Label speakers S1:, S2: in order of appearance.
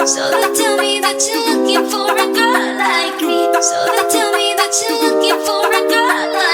S1: So they tell me that you're looking for a girl like me. So they tell me that you're looking for a girl like me.